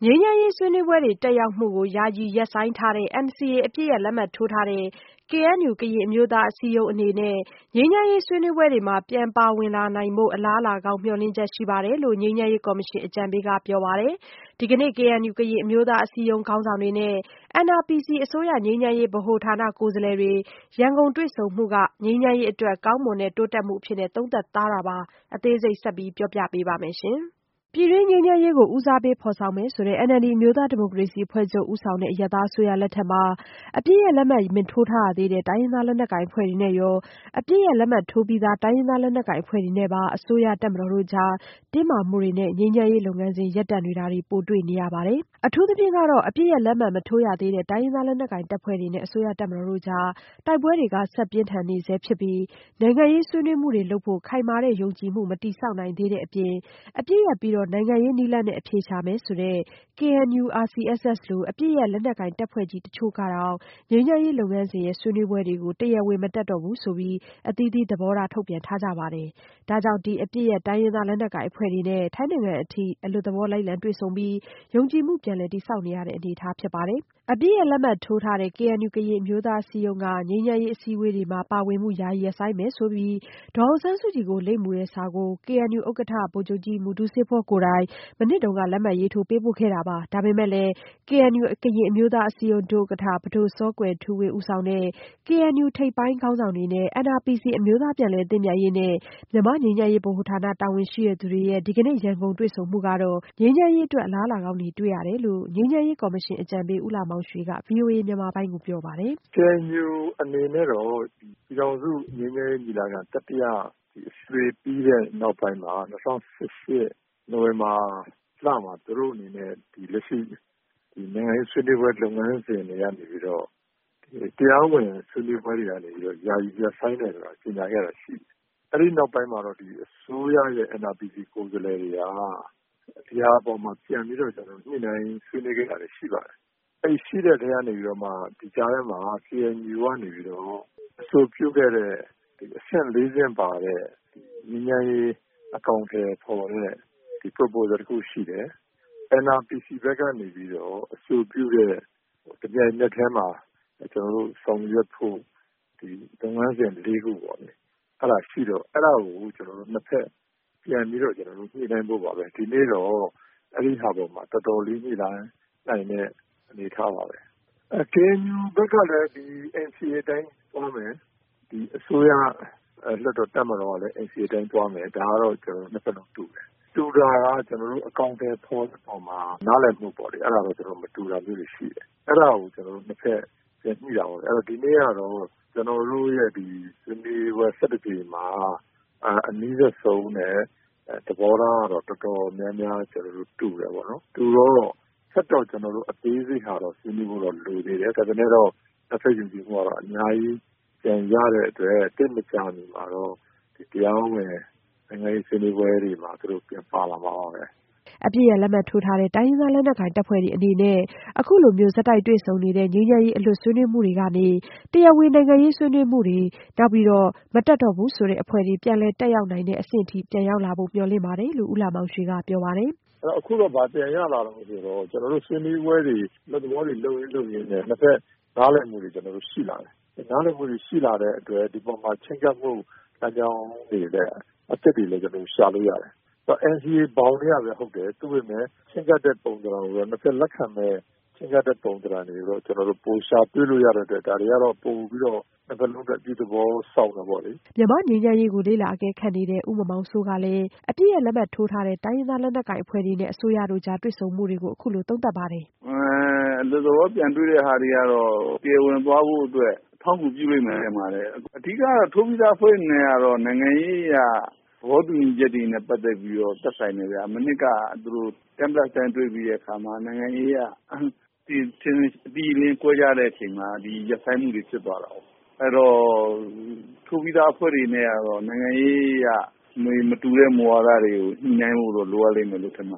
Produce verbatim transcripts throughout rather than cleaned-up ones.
ငြိမ်းချမ်းရေးဆွေးနွေးပွဲတွေတက်ရောက်မှုကိုယာယီရပ်ဆိုင်းထားတဲ့ N C A အပစ်ရပ်လက်မှတ်ထိုးထားတဲ့ K N U ကရင်အမျိုးသားအစည်းအရုံးအနေနဲ့ငြိမ်းချမ်းရေးဆွေးနွေးပွဲတွေမှာပြန်ပါဝင်လာနိုင်ဖို့အလားအလာကောင်းမျှော်လင့်ချက်ရှိတယ်လို့ငြိမ်းချမ်းရေးကော်မရှင်အကြံပေးကပြောပါတယ်။ ဒီကနေ့ K N U ကရင်အမျိုးသားအစည်းအရုံးခေါင်းဆောင်တွေနဲ့ N R P C အစိုးရငြိမ်းချမ်းရေးဗဟိုဌာနကိုယ်စားလှယ်တွေရန်ကုန်တွေ့ဆုံမှုကငြိမ်းချမ်းရေးအတွက်ကောင်းမွန်တဲ့တိုးတက်မှုအဖြစ်သုံးသပ်ထားတာပါ။ အသေးစိတ်ဆက်ပြောပြပေးပါမယ်။ ပြည်တွင်းငြိမ်းချမ်းရေးကိုဦးစားပေးဖော်ဆောင်မယ်ဆိုတဲ့ N L D အမျိုးသားဒီမိုကရေစီအဖွဲ့ချုပ်ဦးဆောင်တဲ့အရပ်သားအစိုးရလက်ထက်မှာအပစ်ရပ်လက်မှတ်မထိုးထားရသေးတဲ့တိုင်းရင်းသားလက်နက်ကိုင်အဖွဲ့တွေနဲ့ရောအပစ်ရပ်လက်မှတ်ထိုးပြီးသားတိုင်းရင်းသားလက်နက်ကိုင်အဖွဲ့တွေနဲ့ပါအစိုးရတပ်မတော်တို့ကြားတင်းမာမှုတွေနဲ့ငြိမ်းချမ်းရေးလုပ်ငန်းစဉ်ရပ်တန့်နေတာတွေပိုတွေ့နေရပါတယ်။ အထူးသဖြင့်ကတော့အပစ်ရပ်လက်မှတ်မထိုးရသေးတဲ့တိုင်းရင်းသားလက်နက်ကိုင်တပ်ဖွဲ့တွေနဲ့အစိုးရတပ်မတော်တို့ကြားတိုက်ပွဲတွေကဆက်ပြင်းထန်နေဆဲဖြစ်ပြီးနိုင်ငံရေးဆွေးနွေးမှုတွေလုပ်ဖို့ခိုင်မာတဲ့ယုံကြည်မှုမတည်ဆောက်နိုင်သေးတဲ့အပြင်အပစ်ရပ်ပြီးနိုင်ငံရေးနည်းလမ်းနဲ့အဖြေရှာမယ်ဆိုတဲ့ K N U R C S S လိုအပစ်ရပ်လက်နက်ကိုင်တပ်ဖွဲ့ကြီးတချို့ကတောင်ငြိမ်းချမ်းရေးလုပ်ငန်းစဉ်ရဲ့ဆွေးနွေးပွဲတွေကိုတရားဝင်မတက်တော့ဘူးဆိုပြီးအသီးသီးသဘောထားထုတ်ပြန်ထားကြပါတယ်။ ဒါကြောင့်ဒီအပစ်ရပ်တိုင်းရင်းသားလက်နက်ကိုင်အဖွဲ့တွေနဲ့ထိုင်းနိုင်ငံအထိအလွတ်သဘောလိုက်လံတွေ့ဆုံပြီးယုံကြည်မှုပြန်လည်တည်ဆောက်နေရတဲ့အနေအထားဖြစ်ပါတယ်။ အပစ်ရပ်လက်မှတ်ထိုးထားတဲ့ K N U ကရင်အမျိုးသားအစည်းအရုံးကငြိမ်းချမ်းရေးအစည်းအဝေးတွေမှာပါဝင်မှုယာယီရပ်ဆိုင်းမယ်ဆိုပြီးဒေါ်အောင်ဆန်းစုကြည်ကိုလိပ်မူတဲ့စာကို K N U ဥက္ကဋ္ဌဗိုလ်ချုပ်ကြီးမူတူးစေးဖောကိုယ်တိုင်မနှစ်တုန်းကလက်မှတ်ရေးထိုးပေးပို့ခဲ့တာပါ။ ဒါပေမဲ့လည်း K N U ကရင်အမျိုးသားအစည်းအရုံးဒုဥက္ကဋ္ဌ ပဒိုစောကွယ်ထူးဝင်းဦးဆောင်တဲ့ K N U ထိပ်ပိုင်းခေါင်းဆောင်တွေနဲ့ N R P C အမျိုးသားပြန်လည်သင့်မြတ်ရေးနဲ့ မြန်မာ့ငြိမ်းချမ်းရေးဗဟိုဌာနတာဝန်ရှိသူတွေရဲ့ဒီကနေ့ရန်ကုန်တွေ့ဆုံမှုကတော့ငြိမ်းချမ်းရေးအတွက်အလားအလာကောင်းတွေတွေ့ရတယ်လို့ငြိမ်းချမ်းရေးကော်မရှင်အကြံပေးဦးလှမောင်ရွှေက ဗွီအိုအေမြန်မာပိုင်းကိုပြောပါတယ်။ K N U အနေနဲ့တော့ပြည်ထောင်စုငြိမ်းချမ်းရေးညီလာခံတတိယအစည်းအဝေးပြီးတဲ့နောက်ပိုင်းမှာ၂၀၁၈နိုဝင်ဘာလမှာသူတို့အနေနဲ့ဒီလက်ရှိဒီနိုင်ငံရေးဆွေးနွေးပွဲလုပ်ငန်းစဉ်တွေကနေပြီးတော့တရားဝင်ဆွေးနွေးပွဲတွေကနေပြီးတော့ယာယီရပ်ဆိုင်းတယ်ဆိုတာကြေညာခဲ့တာရှိတယ်။အဲဒီနောက်ပိုင်းမှာတော့ဒီအစိုးရရဲ့ N R P C ကိုယ်စားလှယ်တွေကဒီဟာအပေါ်မှာပြန်ပြီးတော့ကျွန်တော်ညှိနှိုင်းဆွေးနွေးခဲ့တာတွေရှိပါတယ်။အဲဒီရှိတဲ့ထဲကနေပြီးတော့မှဒီကြားထဲမှာ K N U ကနေပြီးတော့အဆိုပြုခဲ့တဲ့အဆင့်လေးဆင့်ပါတဲ့ငြိမ်းချမ်းရေးအကောင်အထည်ဖော်တဲ့ဒီ proposal တစ်ခုရှိတယ်။ N R P C ဘက်ကနေပြီးတော့အဆိုပြုတဲ့တပြိုင်နက်တည်းမှာကျွန်တော်တို့ဆောင်ရွက်ဖို့ဒီလုပ်ငန်းစဉ်လေးခုပေါ့လေအဲ့ဒါရှိတော့အဲ့ဒါကိုကျွန်တော်တို့နှစ်ဖက်ပြန်ပြီးတော့ကျွန်တော်တို့ညှိနှိုင်းဖို့ပါပဲဒီနေ့တော့အဲ့ဒီဟာပေါ်မှာတော်တော်လေးညှိနှိုင်းနိုင်တဲ့အနေထားပါပဲအဲ K N U ဘက်ကလည်းဒီ N C A တိုင်းသွားမယ်ဒီအစိုးရလွှတ်တော်တပ်မတော်ကလည်း N C A တိုင်းသွားမယ်ဒါကတော့ကျွန်တော်တို့နှစ်ဖက်လုံးတူတယ်တူတာကကျွန်တော်တို့အကောင့်တွေဖော်တဲ့ပုံမှာနားလည်မှုပေါ့လေအဲ့ဒါတော့ကျွန်တော်မတူတာမျိုးတွေရှိတယ်အဲ့ဒါကိုကျွန်တော်တို့နှစ်ဖက်ပြန်ညှိတာပေါ့အဲ့တော့ဒီနေ့ကတော့ကျွန်တော်တို့ရဲ့ဒီဆွေးနွေးပွဲဆက်တစ်ကြိမ်မှာအနည်းဆုံးနဲ့သဘောထားကတော့တော်တော်များများကျွန်တော်တို့တူတယ်ပေါ့နော်တူတော့ဆက်တော့ကျွန်တော်တို့အသေးစိတ်ဟာတော့ဆွေးနွေးဖို့တော့လိုသေးတယ်ဒါပေမဲ့တော့တစ်ဖက်ယူကြည့်မှုကတော့အများကြီးပြန်ရတဲ့အတွက်တိတ်မကြမီမှာတော့ဒီတရားဝင်နိုင်ငံရေးဆွေးနွေးပွဲတွေမှာသူတို့ပြန်ပါလာမှာပါပဲအပစ်ရပ်လက်မှတ်ထိုးထားတဲ့တိုင်းရင်းသားလက်နက်ကိုင်တပ်ဖွဲ့တွေအနေနဲ့အခုလိုမျိုးဆက်တိုက်တွေ့ဆုံနေတဲ့ငြိမ်းချမ်းရေးအလွတ်ဆွေးနွေးမှုတွေကနေတရားဝင်နိုင်ငံရေးဆွေးနွေးမှုတွေနောက်ပြီးတော့မတက်တော့ဘူးဆိုတဲ့အဖွဲ့တွေပြန်လည်တက်ရောက်နိုင်တဲ့အဆင့်ထိပြန်ရောက်လာဖို့မျှော်လင့်ပါတယ်လို့ဦးလှမောင်ရွှေကပြောပါတယ်။အဲ့အခုတော့ဗာပြန်ရလာတော့ဆိုတော့ကျွန်တော်တို့ဆွေးနွေးပွဲတွေလက်သဘောတွေလုံရင်းလုံရင်းနဲ့နှစ်ဖက်နားလည်မှုတွေကျွန်တော်တို့ရှိလာတယ်။နားလည်မှုတွေရှိလာတဲ့အတွက်ဒီပေါ်မှာချင်းကပ်မှုအကြောင်းတွေလည်းအသက်တွေလည်းကျွန်တော်ရှာလို့ရတယ်။ N C A ဘောင်တွေကပဲဟုတ်တယ်သူ့ပေမဲ့ချင်းကပ်တဲ့ပုံစံကိုတော့နှစ်ဖက်လက်ခံမဲ့ချင်းကပ်တဲ့ပုံစံတွေတော့ကျွန်တော်တို့ပိုရှာတွေ့လို့ရတဲ့အတွက်ဒါတွေကတော့ပို့ပြီးတော့နှစ်ဖက်လုံးတဲ့အပြုသဘောဆောင်တယ်ပေါ့လေမြန်မာငြိမ်းချမ်းရေးကိုလေ့လာအကဲခတ်နေတဲ့ဦးမောင်မောင်စိုးကလည်းအပြည့်ရဲ့လက်မှတ်ထိုးထားတဲ့တိုင်းရင်းသားလက်နက်ကိုင်အဖွဲ့တွေနဲ့အစိုးရတို့ကြားတွေ့ဆုံမှုတွေကိုအခုလိုသုံးသပ်ပါတယ်အဲအလိုတော်ပြန်တွေ့တဲ့ဟာတွေကတော့ပြေဝင်သွားဖို့အတွက်ထောက်ကူပြုလိုက်မယ်ထင်ပါတယ်အဓိကတော့ထိုးပြီးသားဖွဲ့နေရတော့နိုင်ငံရေးအရဘောတူညီချက်တွေနဲ့ပတ်သက်ပြီးတော့သက်ဆိုင်နေကြမနစ်ကသူတို့ template တိုင်းတွေ့ပြီးတဲ့အခါမှာနိုင်ငံရေးအဒီဒီလင်းကိုကြတဲ့အချိန်မှာဒီရပ်ဆိုင်မှုတွေဖြစ်သွားတာ။အဲ့တော့ထိုးပြီးသားအဖွဲ့တွေနဲ့ကတော့နိုင်ငံရေးအရမတူတဲ့မူဝါဒတွေကိုညှိနှိုင်းဖို့တော့လိုအပ်လိမ့်မယ်လို့ထင်ပါတယ်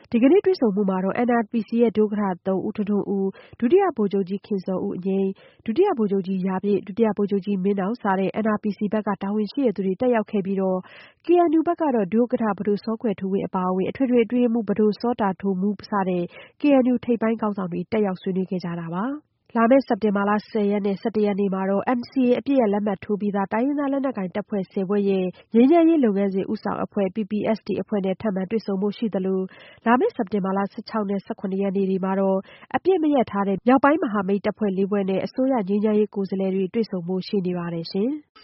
ဒီကနေ့တွေ့ဆုံမှုမှာတော့ N R P C ရဲ့ ဒုဥက္ကဋ္ဌ ဦးထွန်းထွန်းဦး၊ ဒုတိယဗိုလ်ချုပ်ကြီးခင်ဇော်ဦးအငြိမ်း၊ ဒုတိယဗိုလ်ချုပ်ကြီးရာပြည့်၊ ဒုတိယဗိုလ်ချုပ်ကြီးမင်းနောင် စတဲ့ N R P C ဘက်က တာဝန်ရှိသူတွေ တက်ရောက်ခဲ့ပြီး K N U ဘက်ကတော့ ဒုဥက္ကဋ္ဌ ပဒိုစောကွယ်ထူးဝင်းအပါအဝင် အထွေထွေအတွင်းရေးမှူး ပဒိုစောတာဒိုမူး စတဲ့ K N U ထိပ်ပိုင်းခေါင်းဆောင်တွေ တက်ရောက်ဆွေးနွေးခဲ့ကြတာပါ။ လာမယ့် စက်တင်ဘာလ ၁၀ ရက်နဲ့ ၁၁ ရက်နေ့မှာတော့ N C A အပစ်ရပ်လက်မှတ်ထိုးပြီးသား တိုင်းရင်းသားလက်နက်ကိုင်တပ်ဖွဲ့ ၁၀ ဖွဲ့ရဲ့ ငြိမ်းချမ်းရေးလုပ်ငန်းစဉ်ဦးဆောင်အဖွဲ့ P P S T အဖွဲ့နဲ့ ထပ်မံတွေ့ဆုံဖို့ရှိသလို လာမယ့် စက်တင်ဘာလ ၁၆ နဲ့ ၁၇ ရက်နေ့တွေမှာတော့ အပစ်မရပ်ထားတဲ့ မြောက်ပိုင်းမဟာမိတ်တပ်ဖွဲ့ လေးဖွဲ့နဲ့ အစိုးရငြိမ်းချမ်းရေးကိုယ်စားလှယ်တွေ တွေ့ဆုံဖို့ရှိနေပါတယ်ရှင်။